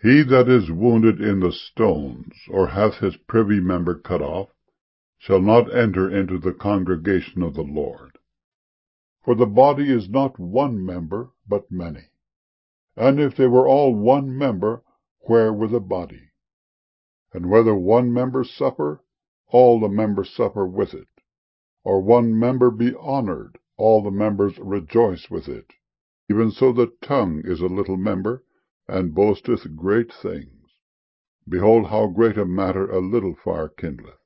He that is wounded in the stones, or hath his privy member cut off, shall not enter into the congregation of the Lord. For the body is not one member, but many. And if they were all one member, where were the body? And whether one member suffer, all the members suffer with it. Or one member be honored, all the members rejoice with it. Even so the tongue is a little member, and boasteth great things. Behold, how great a matter a little fire kindleth.